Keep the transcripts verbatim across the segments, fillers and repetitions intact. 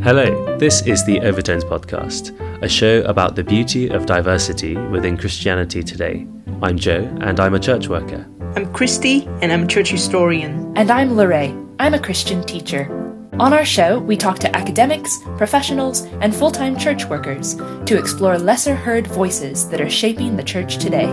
Hello, this is the Overtones Podcast, a show about the beauty of diversity within Christianity today. I'm Joe, and I'm a church worker. I'm Christy, and I'm a church historian. And I'm Lorraine. I'm a Christian teacher. On our show, we talk to academics, professionals, and full-time church workers to explore lesser-heard voices that are shaping the church today.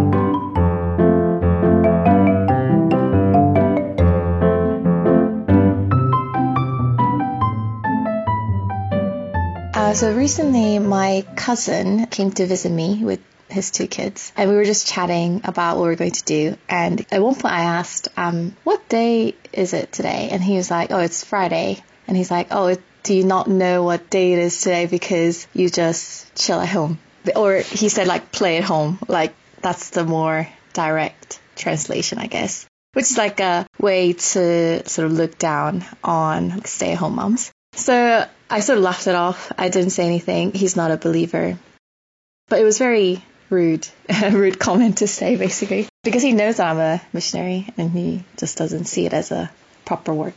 Uh, so recently, my cousin came to visit me with his two kids, and we were just chatting about what we we're going to do. And at one point I asked, um, what day is it today? And he was like, oh, it's Friday. And he's like, oh, do you not know what day it is today because you just chill at home? Or he said, like, play at home. Like, that's the more direct translation, I guess. Which is like a way to sort of look down on like, stay-at-home moms. So I sort of laughed it off. I didn't say anything. He's not a believer. But it was very rude, a rude comment to say, basically, because he knows that I'm a missionary and he just doesn't see it as a proper work.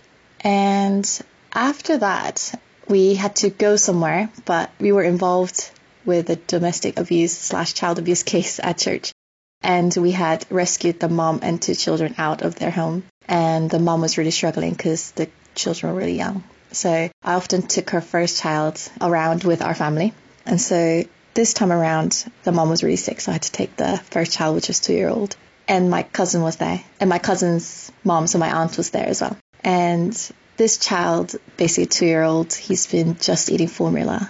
And after that, we had to go somewhere, but we were involved with a domestic abuse slash child abuse case at church. And we had rescued the mom and two children out of their home. And the mom was really struggling because the children were really young. So I often took her first child around with our family. And so this time around, the mom was really sick, so I had to take the first child, which was two-year-old. And my cousin was there. And my cousin's mom, so my aunt, was there as well. And this child, basically two-year-old, he's been just eating formula.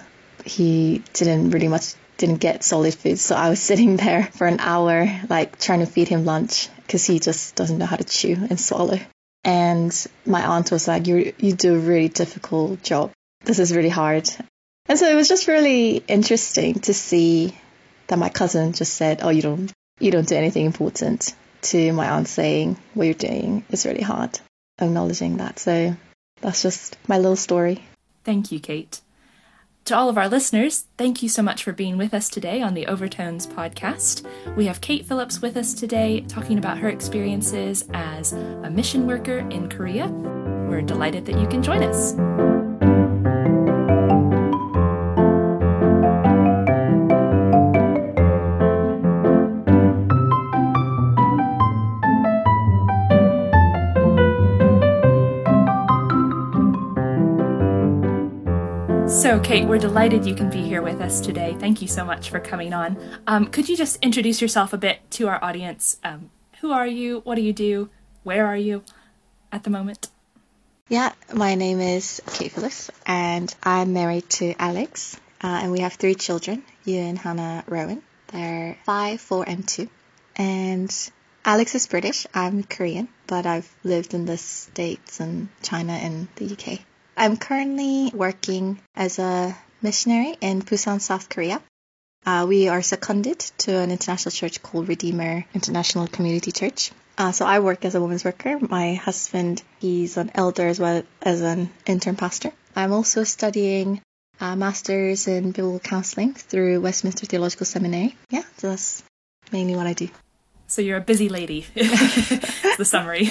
He didn't really much, didn't get solid food. So I was sitting there for an hour, like trying to feed him lunch because he just doesn't know how to chew and swallow. And my aunt was like, you you do a really difficult job. This is really hard. And so it was just really interesting to see that my cousin just said, oh, you don't you don't do anything important, to my aunt saying what you're doing is really hard, acknowledging that. So that's just my little story. Thank you, Kate. To all of our listeners, thank you so much for being with us today on the Overtones podcast. We have Kate Phillips with us today talking about her experiences as a mission worker in Korea. We're delighted that you can join us. So, Kate, we're delighted you can be here with us today. Thank you so much for coming on. Um, could you just introduce yourself a bit to our audience? Um, who are you? What do you do? Where are you at the moment? Yeah, my name is Kate Phillips, and I'm married to Alex, uh, and we have three children, Ewan, Hannah, Rowan. They're five, four, and two. And Alex is British. I'm Korean, but I've lived in the States and China and the U K. I'm currently working as a missionary in Busan, South Korea. Uh, we are seconded to an international church called Redeemer International Community Church. Uh, so I work as a women's worker. My husband, he's an elder as well as an intern pastor. I'm also studying a master's in biblical counseling through Westminster Theological Seminary. Yeah, so that's mainly what I do. So you're a busy lady. It's the summary.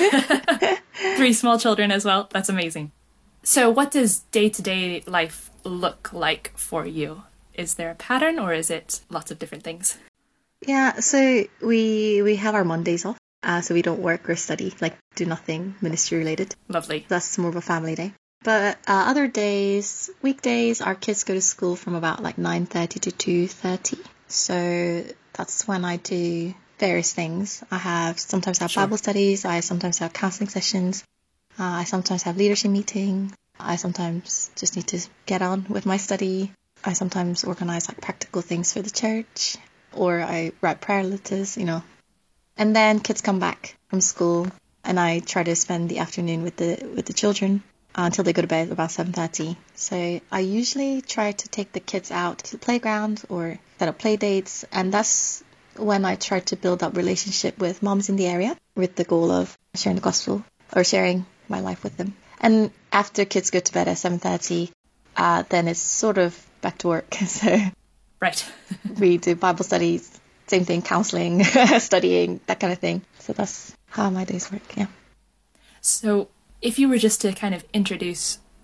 Three small children as well. That's amazing. So what does day-to-day life look like for you? Is there a pattern or is it lots of different things? Yeah, so we we have our Mondays off. Uh, so we don't work or study, like do nothing ministry related. Lovely. That's more of a family day. But uh, other days, weekdays, our kids go to school from about like nine thirty to two thirty. So that's when I do various things. I have sometimes have Sure. Bible studies. I sometimes have counseling sessions. Uh, I sometimes have leadership meeting. I sometimes just need to get on with my study. I sometimes organize like practical things for the church, or I write prayer letters, you know. And then kids come back from school, and I try to spend the afternoon with the with the children uh, until they go to bed about seven thirty. So I usually try to take the kids out to the playground or set up play dates, and that's when I try to build up relationship with moms in the area with the goal of sharing the gospel or sharing my life with them. And after kids go to bed at seven thirty, uh, then it's sort of back to work. So Right. we do Bible studies, same thing, counseling, studying, that kind of thing. So that's how my days work, yeah. So if you were just to kind of introduce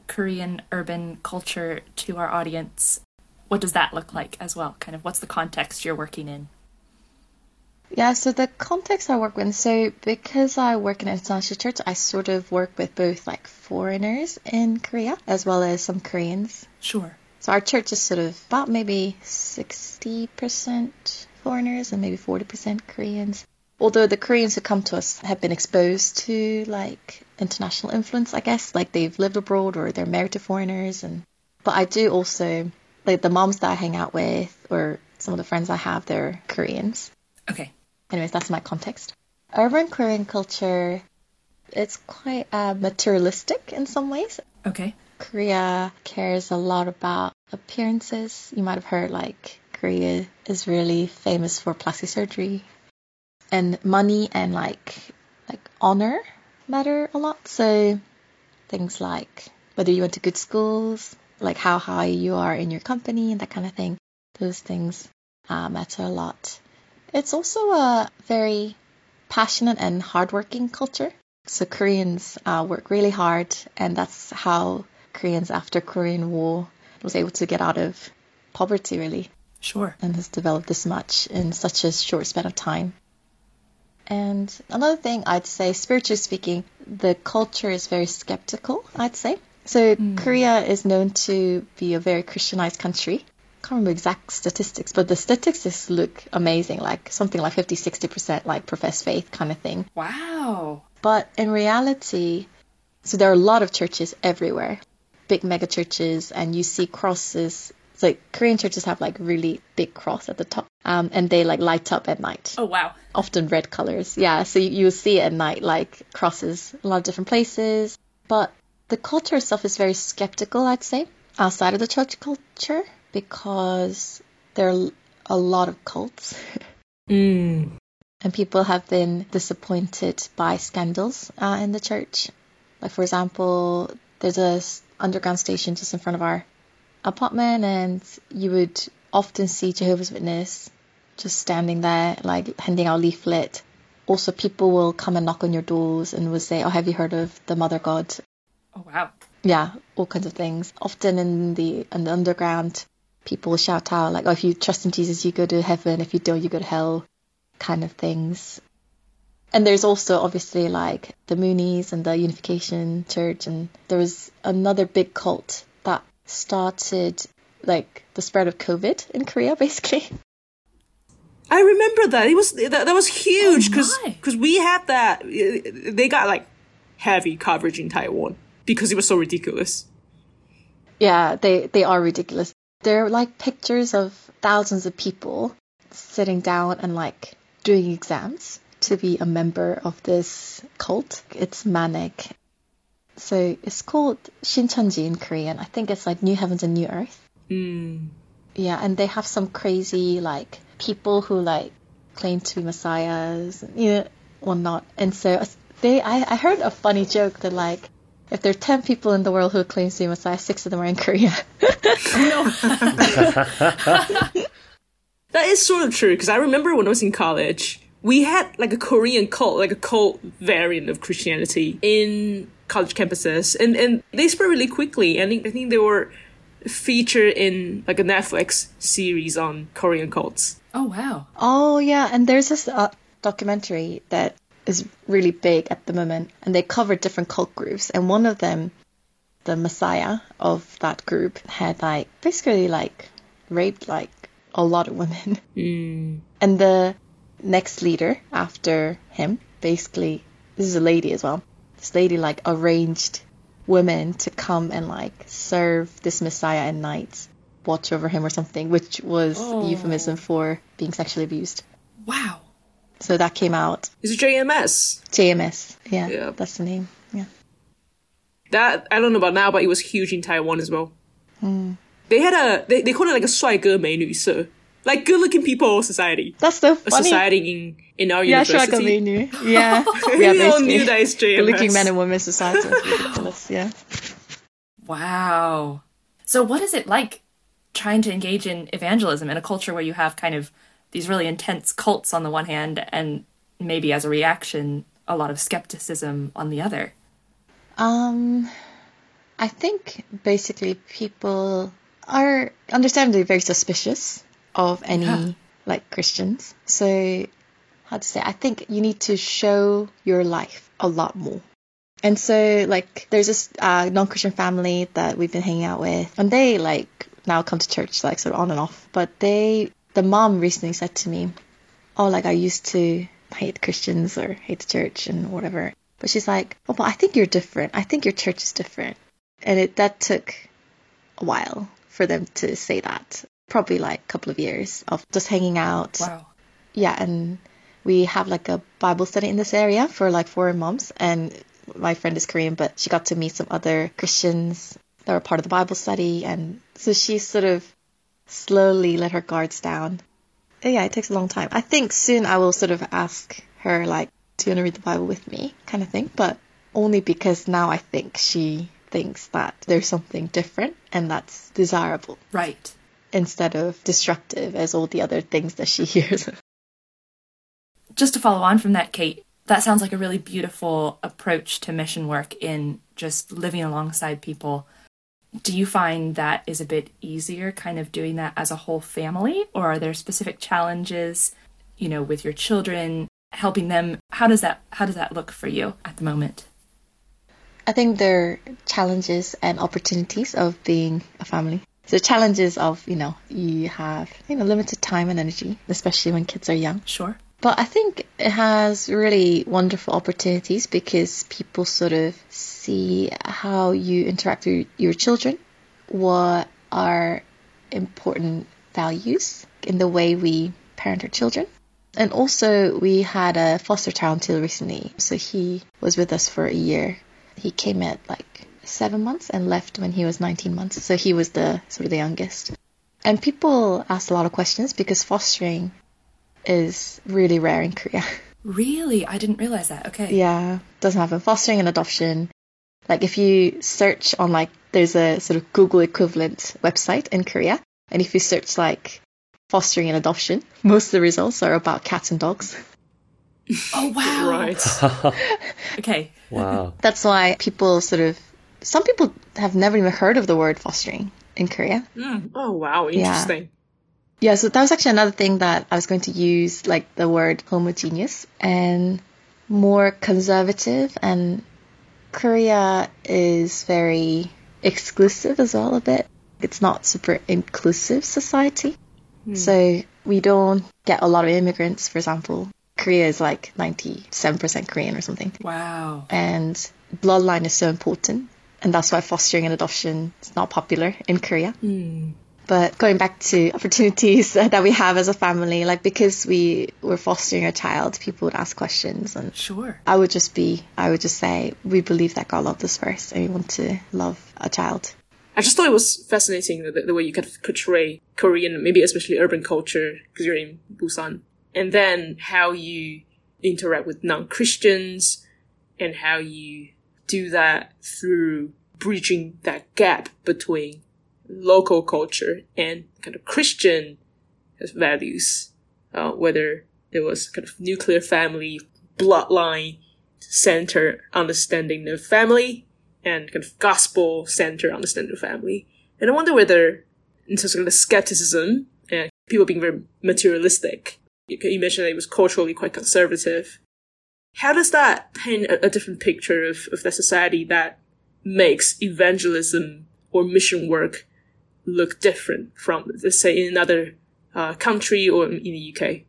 Korean urban culture to our audience, what does that look like as well? Kind of what's the context you're working in? Yeah, so the context I work with, so because I work in an international church, I sort of work with both like foreigners in Korea as well as some Koreans. Sure. So our church is sort of about maybe sixty percent foreigners and maybe forty percent Koreans. Although the Koreans who come to us have been exposed to like international influence, I guess, like they've lived abroad or they're married to foreigners. And but I do also, like the moms that I hang out with or some of the friends I have, they're Koreans. Okay. Anyways, that's my context. Urban Korean culture, it's quite uh, materialistic in some ways. Okay. Korea cares a lot about appearances. You might have heard like Korea is really famous for plastic surgery. And money and like like honor matter a lot. So things like whether you went to good schools, like how high you are in your company and that kind of thing. Those things uh, matter a lot. It's also a very passionate and hardworking culture. So Koreans uh, work really hard, and that's how Koreans after Korean War was able to get out of poverty, really. Sure. And has developed this much in such a short span of time. And another thing I'd say, spiritually speaking, the culture is very skeptical, I'd say. So mm. Korea is known to be a very Christianized country. Can't remember exact statistics, but the statistics look amazing, like something like fifty, sixty percent like professed faith kind of thing. Wow. But in reality, so there are a lot of churches everywhere, big mega churches, and you see crosses. It's like Korean churches have like really big cross at the top, um, and they like light up at night. Oh, wow. Often red colors. Yeah, so you, you'll see at night like crosses a lot of different places. But the culture itself is very skeptical, I'd say, outside of the church culture. Because there are a lot of cults. mm. And people have been disappointed by scandals uh, in the church. Like, for example, there's a underground station just in front of our apartment, and you would often see Jehovah's Witness just standing there, like, handing out leaflet. Also, people will come and knock on your doors and will say, oh, have you heard of the Mother God? Oh, wow. Yeah, all kinds of things. Often in the, in the underground, people shout out like, oh, if you trust in Jesus, you go to heaven. If you don't, you go to hell, kind of things. And there's also obviously like the Moonies and the Unification Church. And there was another big cult that started like the spread of COVID in Korea, basically. I remember that. It was that, that was huge because oh because we had that. They got like heavy coverage in Taiwan because it was so ridiculous. Yeah, they, they are ridiculous. They're like pictures of thousands of people sitting down and like doing exams to be a member of this cult. It's manic. So it's called Shincheonji in Korean. I think it's like New Heavens and New Earth. Mm. Yeah, and they have some crazy like people who like claim to be messiahs, you know, or not. And so they, I, I heard a funny joke that like, if there are ten people in the world who claim to be Messiah, six of them are in Korea. That is sort of true, because I remember when I was in college, we had like a Korean cult, like a cult variant of Christianity in college campuses. And, and they spread really quickly. I think, I think they were featured in like a Netflix series on Korean cults. Oh, wow. Oh, yeah. And there's this uh, documentary that is really big at the moment, and they cover different cult groups, and one of them, the messiah of that group, had like basically like raped like a lot of women. Mm. And the next leader after him, basically, this is a lady as well, this lady like arranged women to come and like serve this messiah at night, watch over him or something, which was oh. euphemism for being sexually abused. Wow. So that came out. It's J M S. J M S, yeah, yeah, that's the name. Yeah. That, I don't know about now, but it was huge in Taiwan as well. Mm. They had a, they, they called it like a 帅哥美女社. Like good-looking people society. That's so a funny. society in, in our yeah, university. 帅哥美女. Yeah, we yeah, all knew that it's J M S. Good-looking men and women society. That's ridiculous, yeah. Wow. So what is it like trying to engage in evangelism in a culture where you have kind of these really intense cults on the one hand, and maybe as a reaction, a lot of skepticism on the other? Um, I think basically people are understandably very suspicious of any Yeah. like Christians. So how to say, I think you need to show your life a lot more. And so like there's this uh, non-Christian family that we've been hanging out with, and they like now come to church like sort of on and off. But they, the mom recently said to me, oh, like I used to hate Christians or hate the church and whatever. But she's like, oh, but I think you're different. I think your church is different. And it that took a while for them to say that. Probably like a couple of years of just hanging out. Wow. Yeah, and we have like a Bible study in this area for like foreign moms. And my friend is Korean, but she got to meet some other Christians that were part of the Bible study. And so she sort of slowly let her guards down. Yeah, it takes a long time. I think soon I will sort of ask her, like, do you want to read the Bible with me, kind of thing. But only because now I think she thinks that there's something different and that's desirable. Right. Instead of destructive as all the other things that she hears. Just to follow on from that, Kate, that sounds like a really beautiful approach to mission work in just living alongside people. Do you find that is a bit easier kind of doing that as a whole family? Or are there specific challenges, you know, with your children, helping them? How does that, how does that look for you at the moment? I think there are challenges and opportunities of being a family. So challenges of, you know, you have, you know, limited time and energy, especially when kids are young. Sure. But I think it has really wonderful opportunities because people sort of see how you interact with your children, what are important values in the way we parent our children. And also we had a foster child until recently. So he was with us for a year. He came at like seven months and left when he was nineteen months. So he was the sort of the youngest. And people ask a lot of questions because fostering is really rare in Korea. Really? I didn't realize that. Okay. Yeah, doesn't happen. Fostering and adoption. Like if you search on like, there's a sort of Google equivalent website in Korea. And if you search like fostering and adoption, most of the results are about cats and dogs. Oh, wow. Right. Okay. Wow. That's why people sort of, some people have never even heard of the word fostering in Korea. Mm. Oh, wow. Interesting. Yeah, so that was actually another thing that I was going to use, like the word homogeneous and more conservative. And Korea is very exclusive as well a bit. It's not super inclusive society. Hmm. So we don't get a lot of immigrants, for example. Korea is like ninety-seven percent Korean or something. Wow. And bloodline is so important. And that's why fostering and adoption is not popular in Korea. Hmm. But going back to opportunities that we have as a family, like because we were fostering a child, people would ask questions. And sure. I would just be, I would just say, we believe that God loved us first and we want to love a child. I just thought it was fascinating the, the way you kind of portray Korean, maybe especially urban culture, because you're in Busan. And then how you interact with non-Christians and how you do that through bridging that gap between local culture and kind of Christian values, uh, whether there was kind of nuclear family, bloodline center understanding of family, and kind of gospel center understanding of family. And I wonder whether, in terms of the skepticism and people being very materialistic, you, you mentioned that it was culturally quite conservative. How does that paint a, a different picture of, of the society that makes evangelism or mission work look different from, let's say, in another uh, country or in the U K?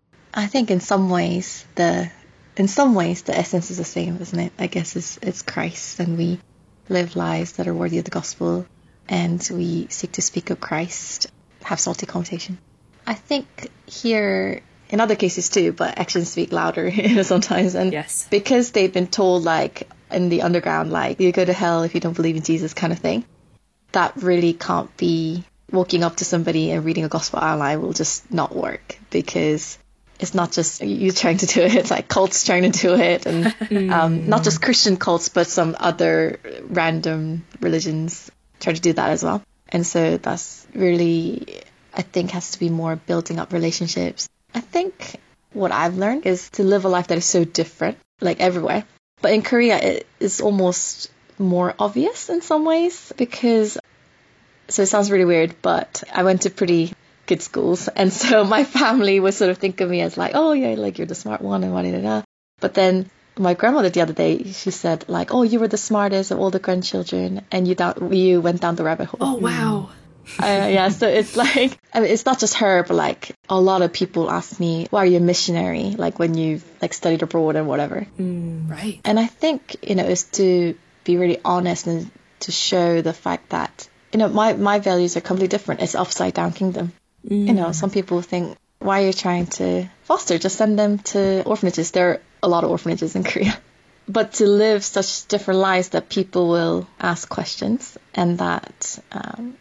I think in some ways the in some ways the essence is the same, isn't it? I guess it's it's Christ, and we live lives that are worthy of the gospel, and we seek to speak of Christ, have salty conversation. I think here, in other cases too, but actions speak louder sometimes, and yes. Because they've been told like in the underground, like you go to hell if you don't believe in Jesus kind of thing. That really can't be walking up to somebody and reading a gospel outline will just not work, because it's not just you trying to do it, it's like cults trying to do it, and um, not just Christian cults, but some other random religions try to do that as well. And so that's really, I think, has to be more building up relationships. I think what I've learned is to live a life that is so different, like everywhere. But in Korea, it is almost more obvious in some ways because, so it sounds really weird, but I went to pretty good schools. And so my family would sort of think of me as like, oh yeah, like you're the smart one and da da da. But then my grandmother the other day, she said like, oh, you were the smartest of all the grandchildren and you down, you went down the rabbit hole. Oh, wow. Uh, yeah, so it's like, I mean, it's not just her, but like a lot of people ask me, why are you a missionary? Like when you've like studied abroad and whatever. Mm, right. And I think, you know, is to be really honest and to show the fact that, you know, my, my values are completely different. It's upside down kingdom. Mm. You know, some people think, why are you trying to foster? Just send them to orphanages. There are a lot of orphanages in Korea. But to live such different lives that people will ask questions and that, um,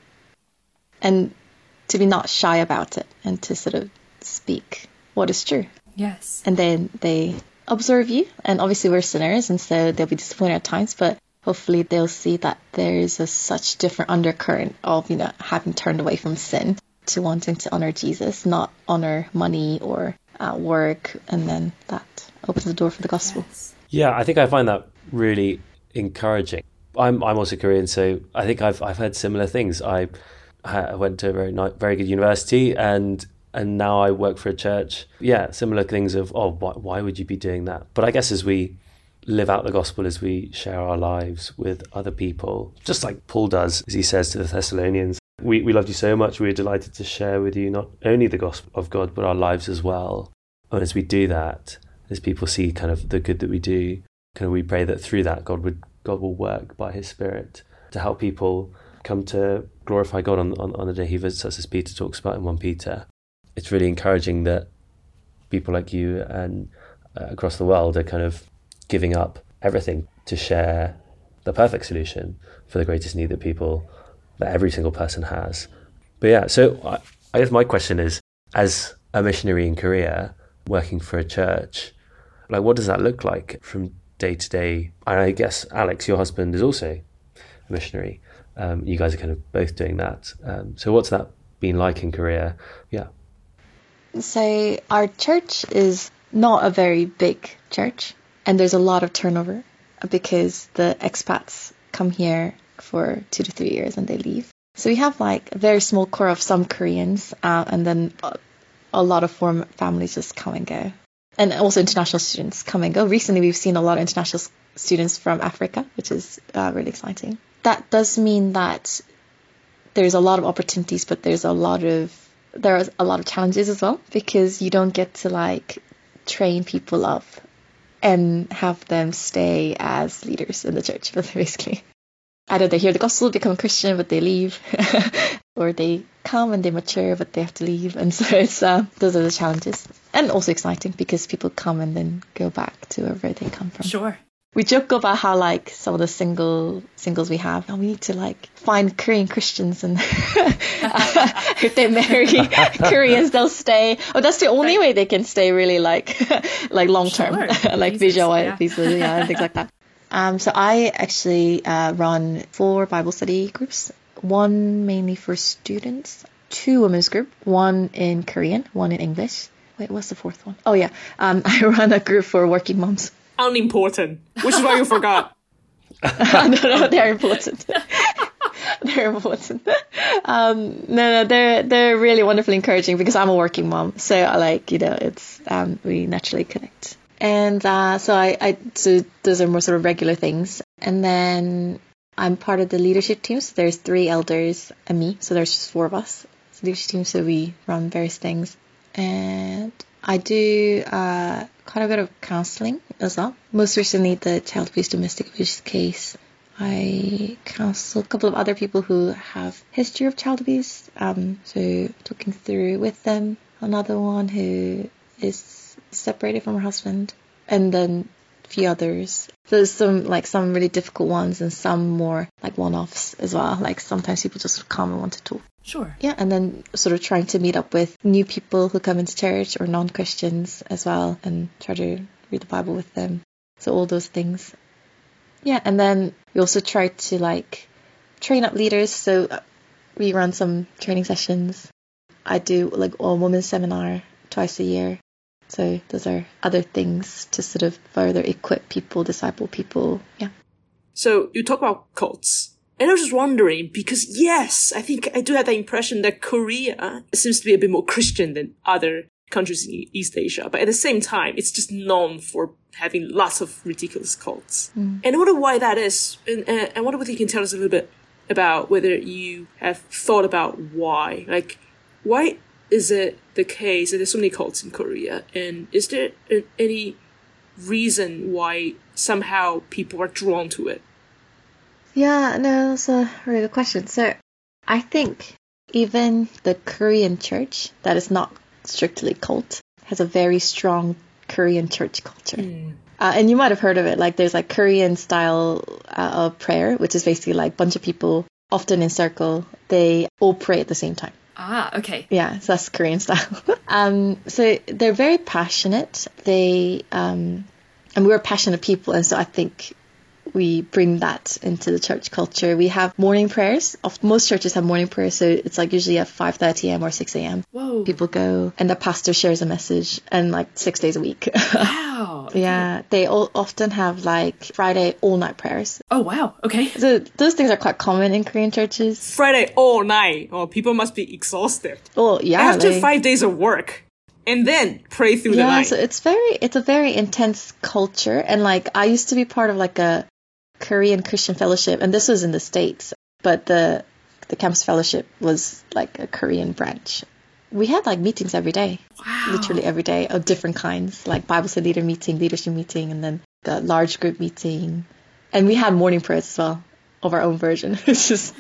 and to be not shy about it and to sort of speak what is true. Yes. And then they observe you. And obviously we're sinners and so they'll be disappointed at times, but hopefully they'll see that there is a such different undercurrent of, you know, having turned away from sin to wanting to honor Jesus, not honor money or uh, work. And then that opens the door for the gospel. Yes. Yeah, I think I find that really encouraging. I'm I'm also Korean, so I think I've I've heard similar things. I I went to a very ni- very good university, and and now I work for a church. Yeah, similar things of oh, why why would you be doing that? But I guess as we live out the gospel, as we share our lives with other people, just like Paul does, as he says to the Thessalonians, we we loved you so much, we were delighted to share with you not only the gospel of God but our lives as well. And as we do that, as people see kind of the good that we do, kind of we pray that through that God would God will work by His Spirit to help people come to glorify God on, on, on the day He visits us, as Peter talks about in First Peter. It's really encouraging that people like you and uh, across the world are kind of giving up everything to share the perfect solution for the greatest need that people, that every single person has. But yeah, so I, I guess my question is, as a missionary in Korea, working for a church, like what does that look like from day to day? And I guess Alex, your husband, is also a missionary. Um, you guys are kind of both doing that. Um, so what's that been like in Korea? Yeah. So our church is not a very big church, and there's a lot of turnover because the expats come here for two to three years and they leave. So we have like a very small core of some Koreans, uh, and then a, a lot of foreign families just come and go. And also international students come and go. Recently, we've seen a lot of international students from Africa, which is uh, really exciting. That does mean that there's a lot of opportunities, but there's a lot of there are a lot of challenges as well, because you don't get to like train people up and have them stay as leaders in the church, but basically. Either they hear the gospel, become a Christian, but they leave, or they come and they mature, but they have to leave. And so it's uh, those are the challenges. And also exciting because people come and then go back to wherever they come from. Sure. We joke about how like some of the single singles we have, and we need to like find Korean Christians, and if they marry Koreans, they'll stay. Oh, that's the only way they can stay really like like long term, sure. like visas, visa, yeah. visa, yeah, and things like that. Um, so I actually uh, run four Bible study groups. One mainly for students, two women's group, one in Korean, one in English. Wait, what's the fourth one? Oh yeah, um, I run a group for working moms. Unimportant, which is why you forgot. no, no, they're important. They're important. Um, no, no, they're they're really wonderfully encouraging because I'm a working mom, so I like you know it's um, we naturally connect. And uh, so I, I so those are more sort of regular things. And then I'm part of the leadership team. So there's three elders and me. So there's just four of us. It's a leadership team, so we run various things. And I do uh, quite a bit of counseling as well. Most recently, the child abuse domestic abuse case. I counsel a couple of other people who have history of child abuse. Um, so talking through with them. Another one who is separated from her husband, and then a few others. There's some like some really difficult ones and some more like one-offs as well. Like sometimes people just come and want to talk. Sure. Yeah, and then sort of trying to meet up with new people who come into church or non-Christians as well and try to read the Bible with them. So all those things. Yeah, and then we also try to like train up leaders. So we run some training sessions. I do like a women's seminar twice a year. So those are other things to sort of further equip people, disciple people. Yeah. So you talk about cults. And I was just wondering, because yes, I think I do have that impression that Korea seems to be a bit more Christian than other countries in East Asia. But at the same time, it's just known for having lots of ridiculous cults. Mm. And I wonder why that is. And uh, I wonder whether you can tell us a little bit about whether you have thought about why. Like, why is it the case that there's so many cults in Korea? And is there uh, any reason why somehow people are drawn to it? Yeah, no, that's a really good question. So I think even the Korean church that is not strictly cult has a very strong Korean church culture. Mm. Uh, and you might have heard of it. Like there's like Korean style uh, of prayer, which is basically like a bunch of people, often in circle, they all pray at the same time. Ah, okay. Yeah, so that's Korean style. um, so they're very passionate. They, um, and we're passionate people. And so I think we bring that into the church culture. We have morning prayers. Most churches have morning prayers, so it's like usually at five thirty a.m. or six a.m. Whoa. People go, and the pastor shares a message, and like six days a week. Wow. Okay. Yeah, they all often have like Friday all-night prayers. Oh, wow. Okay. So those things are quite common in Korean churches. Friday all night. Oh, people must be exhausted. Oh, yeah. After they... five days of work. And then pray through yeah, the night. So it's very, it's a very intense culture. And like, I used to be part of like a Korean Christian fellowship, and this was in the States, but the the campus fellowship was like a Korean branch. We had like meetings every day. Wow. Literally every day of different kinds, like Bible study leader meeting, leadership meeting, and then the large group meeting. And we had morning prayers as well, of our own version. It's just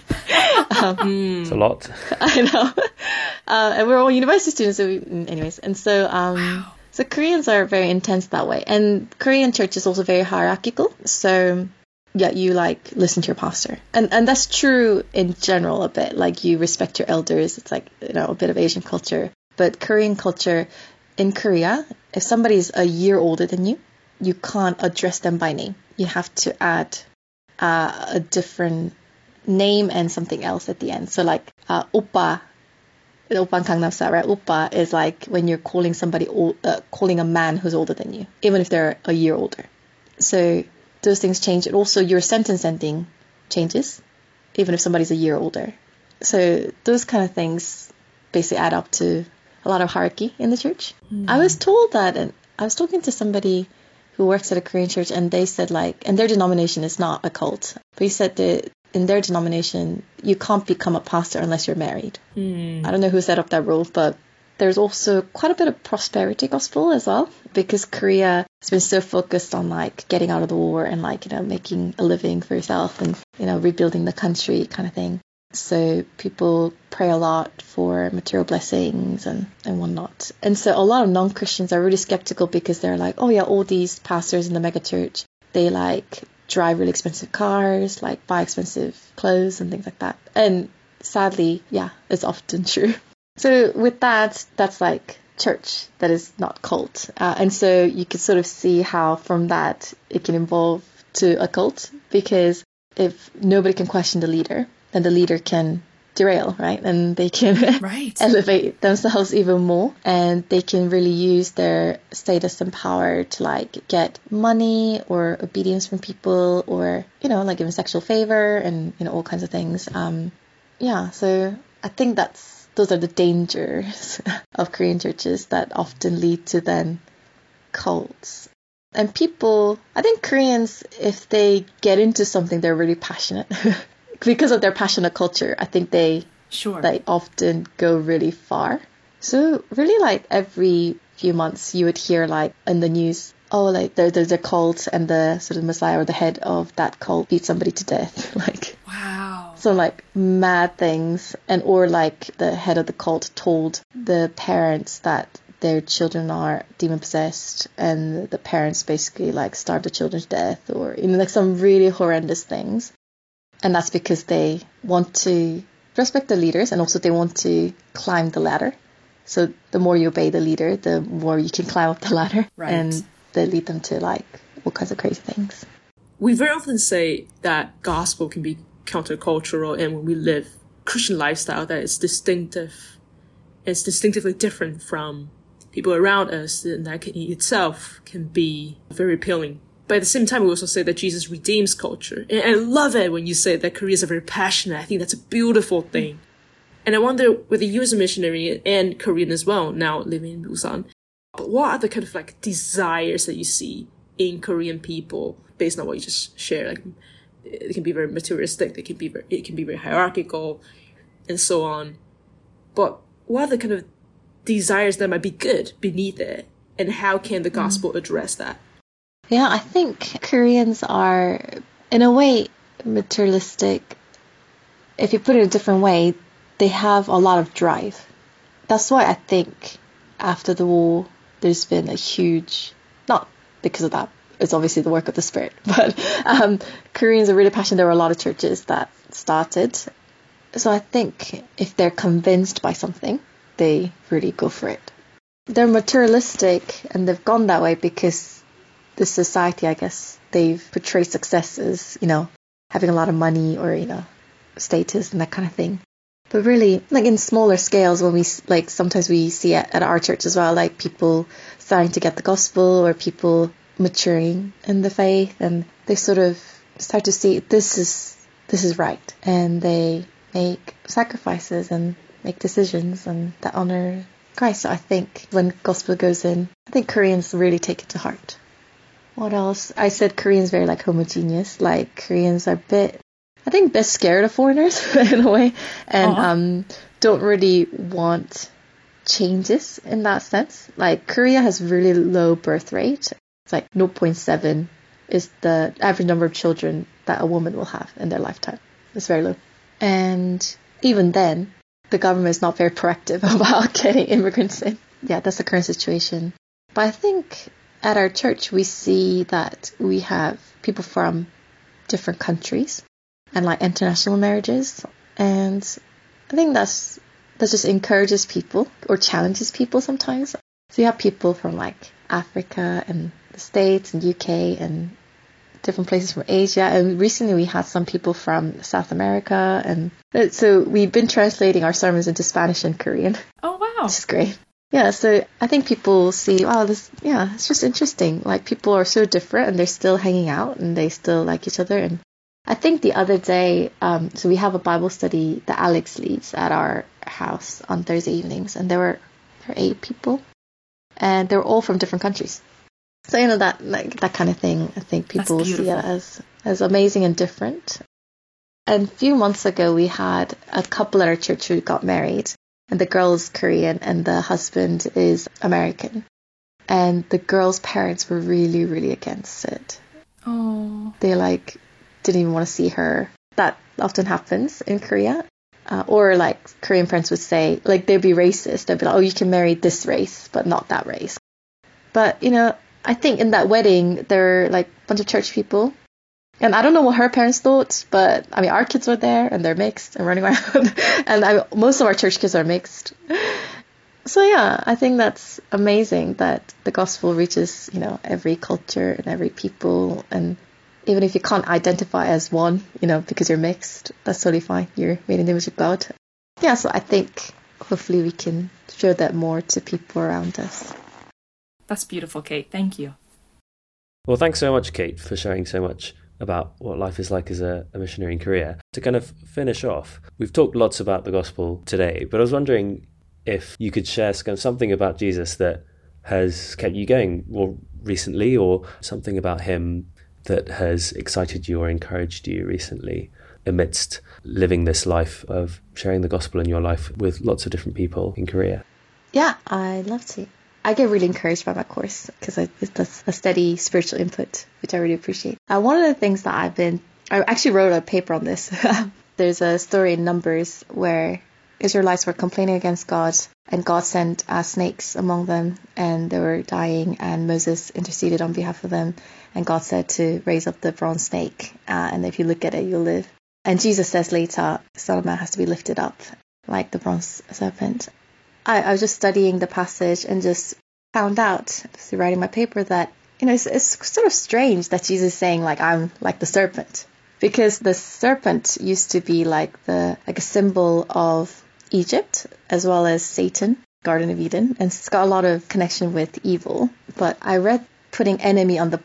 um, it's a lot. I know. Uh, and we're all university students, so we, anyways. And so um wow. so Koreans are very intense that way. And Korean church is also very hierarchical. So yeah, you like listen to your pastor. And and that's true in general a bit. Like you respect your elders. It's like, you know, a bit of Asian culture. But Korean culture, in Korea, if somebody's a year older than you, you can't address them by name. You have to add uh, a different name and something else at the end. So like uh, oppa, oppa Gangnam Style, right? Oppa is like when you're calling somebody, old, uh, calling a man who's older than you, even if they're a year older. So those things change. And also your sentence ending changes, even if somebody's a year older. So those kind of things basically add up to a lot of hierarchy in the church. Mm. I was told that, and I was talking to somebody who works at a Korean church, and they said like, and their denomination is not a cult, but he said that in their denomination, you can't become a pastor unless you're married. Mm. I don't know who set up that rule, but there's also quite a bit of prosperity gospel as well, because Korea has been so focused on like getting out of the war and like, you know, making a living for yourself and, you know, rebuilding the country kind of thing. So people pray a lot for material blessings and, and whatnot. And so a lot of non-Christians are really skeptical because they're like, oh yeah, all these pastors in the megachurch, they like drive really expensive cars, like buy expensive clothes and things like that. And sadly, yeah, it's often true. So with that, that's like church that is not cult. Uh, and so you could sort of see how from that it can evolve to a cult, because if nobody can question the leader, then the leader can derail, right? And they can right. elevate themselves even more, and they can really use their status and power to like get money or obedience from people, or, you know, like even sexual favor and, you know, all kinds of things. Um, yeah, so I think that's those are the dangers of Korean churches that often lead to then cults. And people, I think Koreans, if they get into something, they're really passionate. Because of their passionate culture, I think they sure. they often go really far. So really, like every few months, you would hear like in the news, oh, like there, there's a cult and the sort of messiah or the head of that cult beat somebody to death. Like wow. So like mad things, and or like the head of the cult told the parents that their children are demon possessed, and the parents basically like starved the children to death, or, you know, like some really horrendous things. And that's because they want to respect the leaders, and also they want to climb the ladder. So the more you obey the leader, the more you can climb up the ladder. Right. And they lead them to like all kinds of crazy things. We very often say that gospel can be countercultural, and when we live Christian lifestyle that is distinctive, it's distinctively different from people around us, and that can, itself can be very appealing. But at the same time, we also say that Jesus redeems culture. And I love it when you say that Koreans are very passionate. I think that's a beautiful thing. And I wonder, whether you as a missionary and Korean as well, now living in Busan, but what are the kind of like desires that you see in Korean people based on what you just shared? Like, it can be very materialistic, they can be very, it can be very hierarchical, and so on. But what are the kind of desires that might be good beneath it, and how can the gospel mm. address that? Yeah, I think Koreans are, in a way, materialistic. If you put it a different way, they have a lot of drive. That's why I think after the war, there's been a huge, not because of that, it's obviously the work of the Spirit, but um, Koreans are really passionate. There were a lot of churches that started. So I think if they're convinced by something, they really go for it. They're materialistic, and they've gone that way because the society, I guess, they've portrayed success as, you know, having a lot of money or, you know, status and that kind of thing. But really, like in smaller scales, when we, like, sometimes we see it at our church as well, like people starting to get the gospel or people maturing in the faith, and they sort of start to see this is, this is right. And they make sacrifices and make decisions and that honor Christ. So I think when gospel goes in, I think Koreans really take it to heart. What else? I said Koreans very like homogeneous. Like Koreans are a bit, I think, bit scared of foreigners in a way, and uh-huh. um, don't really want changes in that sense. Like Korea has really low birth rate. It's like zero point seven is the average number of children that a woman will have in their lifetime. It's very low. And even then, the government is not very proactive about getting immigrants in. Yeah, that's the current situation. But I think at our church, we see that we have people from different countries and like international marriages. And I think that's that just encourages people or challenges people sometimes. So you have people from like Africa and the States and U K and different places from Asia. And recently we had some people from South America. And so we've been translating our sermons into Spanish and Korean. Oh, wow. Which is great. Yeah, so I think people see, wow, this, yeah, it's just interesting. Like people are so different and they're still hanging out and they still like each other. And I think the other day, um, so we have a Bible study that Alex leads at our house on Thursday evenings, and there were, there were eight people, and they were all from different countries. So, you know, that like that kind of thing, I think people see it as, as amazing and different. And a few months ago, we had a couple at our church who got married, and the girl is Korean and the husband is American. And the girl's parents were really, really against it. Oh. They like didn't even want to see her. That often happens in Korea. Uh, or like Korean parents would say, like they'd be racist. They'd be like, oh, you can marry this race, but not that race. But, you know, I think in that wedding, there were like a bunch of church people. And I don't know what her parents thought, but I mean, our kids were there and they're mixed and running around. and I, most of our church kids are mixed. So yeah, I think that's amazing that the gospel reaches, you know, every culture and every people. And even if you can't identify as one, you know, because you're mixed, that's totally fine. You're made in the image of God. Yeah, so I think hopefully we can show that more to people around us. That's beautiful, Kate. Thank you. Well, thanks so much, Kate, for sharing so much about what life is like as a, a missionary in Korea. To kind of finish off, we've talked lots about the gospel today, but I was wondering if you could share kind of something about Jesus that has kept you going more recently, or something about him that has excited you or encouraged you recently amidst living this life of sharing the gospel in your life with lots of different people in Korea. Yeah, I'd love to. I get really encouraged by my course because it's a steady spiritual input, which I really appreciate. Uh, one of the things that I've been, I actually wrote a paper on this. There's a story in Numbers where Israelites were complaining against God, and God sent uh, snakes among them, and they were dying, and Moses interceded on behalf of them, and God said to raise up the bronze snake, uh, and if you look at it, you'll live. And Jesus says later, the Son of Man has to be lifted up like the bronze serpent. I, I was just studying the passage and just found out, through writing my paper, that, you know, it's, it's sort of strange that Jesus is saying, like, I'm like the serpent. Because the serpent used to be like the like a symbol of Egypt, as well as Satan, Garden of Eden. And it's got a lot of connection with evil. But I read putting enemy on the pole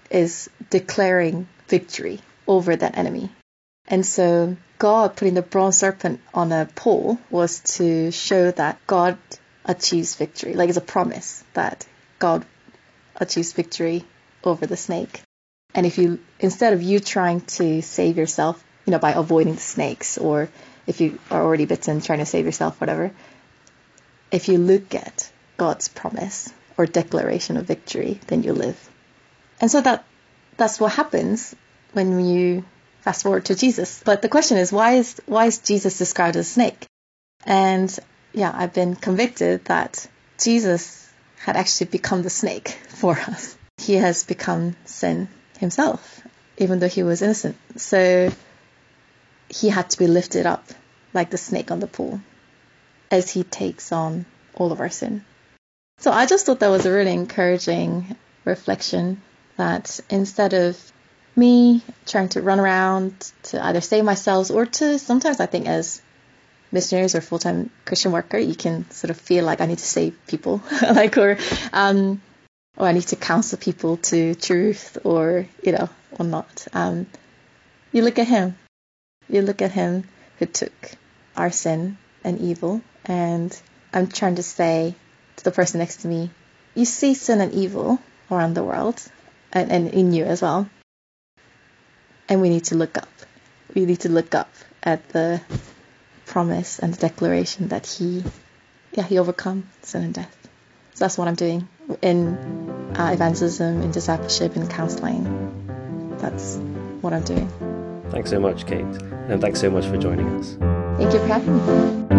is declaring victory over that enemy. And so God putting the bronze serpent on a pole was to show that God achieves victory. Like it's a promise that God achieves victory over the snake. And if you, instead of you trying to save yourself, you know, by avoiding the snakes, or if you are already bitten, trying to save yourself, whatever, if you look at God's promise or declaration of victory, then you live. And so that that's what happens when you fast forward to Jesus. But the question is, why is why is Jesus described as a snake? And yeah, I've been convicted that Jesus had actually become the snake for us. He has become sin himself, even though he was innocent. So he had to be lifted up like the snake on the pole as he takes on all of our sin. So I just thought that was a really encouraging reflection, that instead of me trying to run around to either save myself, or to, sometimes I think as missionaries or full-time Christian worker, you can sort of feel like I need to save people, like, or, um, or I need to counsel people to truth, or, you know, or not. Um, you look at him, you look at him who took our sin and evil, and I'm trying to say to the person next to me, you see sin and evil around the world, and, and in you as well. And we need to look up. We need to look up at the promise and the declaration that he, yeah, he overcome sin and death. So that's what I'm doing in uh, evangelism, in discipleship, in counseling. That's what I'm doing. Thanks so much, Kate. And thanks so much for joining us. Thank you for having me.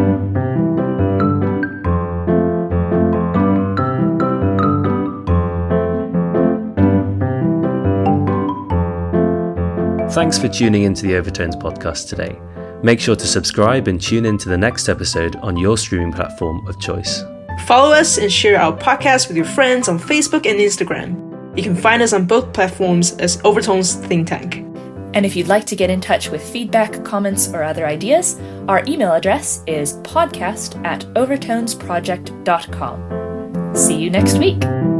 Thanks for tuning into the Overtones podcast today. Make sure to subscribe and tune in to the next episode on your streaming platform of choice. Follow us and share our podcast with your friends on Facebook and Instagram. You can find us on both platforms as Overtones Think Tank. And if you'd like to get in touch with feedback, comments, or other ideas, our email address is podcast at overtonesproject dot com. See you next week.